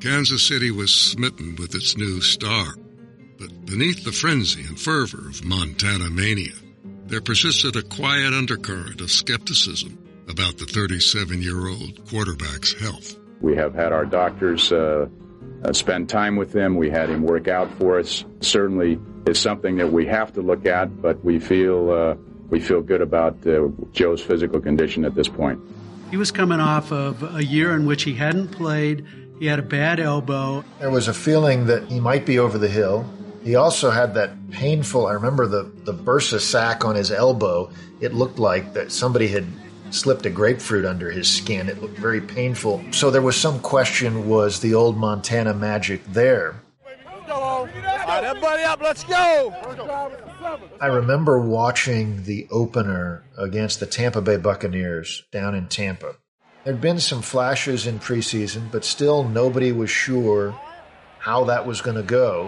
Kansas City was smitten with its new star. But beneath the frenzy and fervor of Montana mania, there persisted a quiet undercurrent of skepticism about the 37-year-old quarterback's health. We have had our doctors spend time with him. We had him work out for us. Certainly is something that we have to look at, but we feel good about Joe's physical condition at this point. He was coming off of a year in which he hadn't played. He had a bad elbow. There was a feeling that he might be over the hill. He also had that painful, I remember the bursa sac on his elbow. It looked like that somebody had slipped a grapefruit under his skin. It looked very painful. So there was some question, was the old Montana magic there? All right, everybody up, let's go! I remember watching the opener against the Tampa Bay Buccaneers down in Tampa. There'd been some flashes in preseason, but still nobody was sure how that was going to go.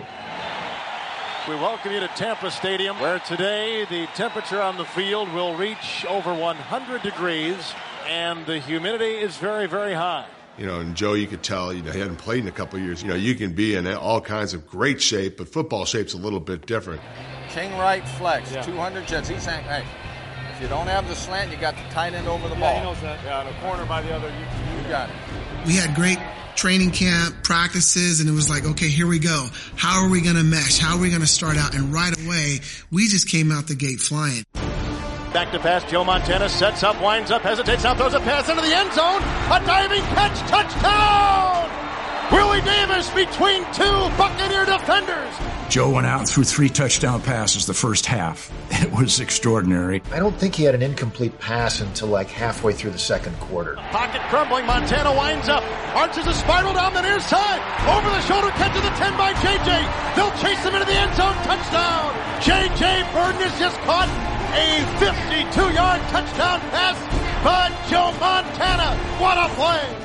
We welcome you to Tampa Stadium, where today the temperature on the field will reach over 100 degrees, and the humidity is very, very high. You know, and Joe, you could tell, he hadn't played in a couple of years. You can be in all kinds of great shape, but football shape's a little bit different. King right flex, 200 jets. He's saying, hey, if you don't have the slant, you got the tight end over the ball. He knows that. Yeah, on a corner by the other. You got it. We had great training camp practices, and it was like, okay, here we go. How are we going to mesh? How are we going to start out? And right away, we just came out the gate flying. Back to pass, Joe Montana sets up, winds up, hesitates, now throws a pass into the end zone. A diving catch, touchdown! Willie Davis between two Buccaneer defenders. Joe went out and threw 3 touchdown passes the first half. It was extraordinary. I don't think he had an incomplete pass until like halfway through the second quarter. Pocket crumbling, Montana winds up, arches a spiral down the near side. Over the shoulder catch to the 10 by J.J. They'll chase him into the end zone, touchdown. J.J. Burton has just caught a 52-yard touchdown pass by Joe Montana. What a play.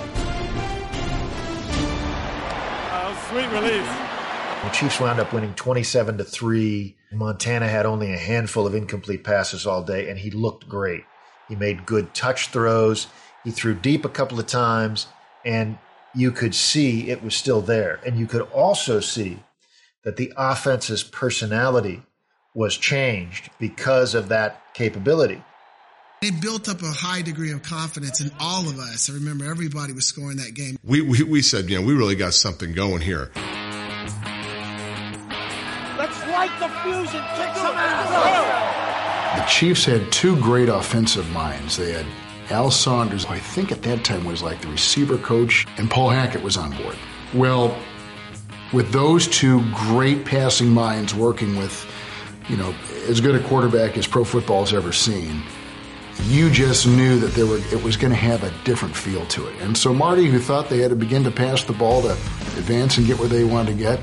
Sweet release. The Chiefs wound up winning 27-3. Montana had only a handful of incomplete passes all day, and he looked great. He made good touch throws. He threw deep a couple of times, and you could see it was still there. And you could also see that the offense's personality was changed because of that capability. It built up a high degree of confidence in all of us. I remember everybody was scoring that game. We said, we really got something going here. Let's light the fusion, kick some ass. The Chiefs had 2 great offensive minds. They had Al Saunders, who I think at that time was like the receiver coach, and Paul Hackett was on board. Well, with those 2 great passing minds working with, as good a quarterback as pro football's ever seen, you just knew that it was going to have a different feel to it. And so Marty, who thought they had to begin to pass the ball to advance and get where they wanted to get,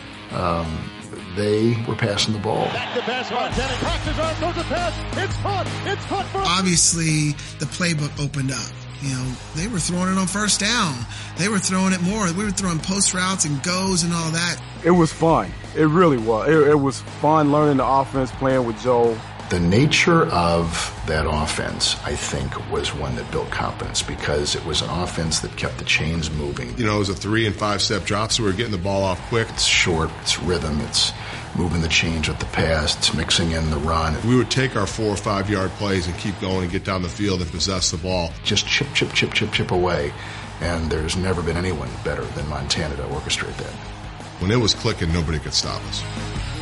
they were passing the ball. Back to pass, Montana cracks his arm, throws a pass. It's caught. Obviously, the playbook opened up. They were throwing it on first down. They were throwing it more. We were throwing post routes and goes and all that. It was fun. It really was. It was fun learning the offense, playing with Joe. The nature of that offense, I think, was one that built confidence because it was an offense that kept the chains moving. It was a 3- and 5-step drop, so we were getting the ball off quick. It's short, it's rhythm, it's moving the chains with the pass, it's mixing in the run. We would take our 4 or 5 yard plays and keep going and get down the field and possess the ball. Just chip away, and there's never been anyone better than Montana to orchestrate that. When it was clicking, nobody could stop us.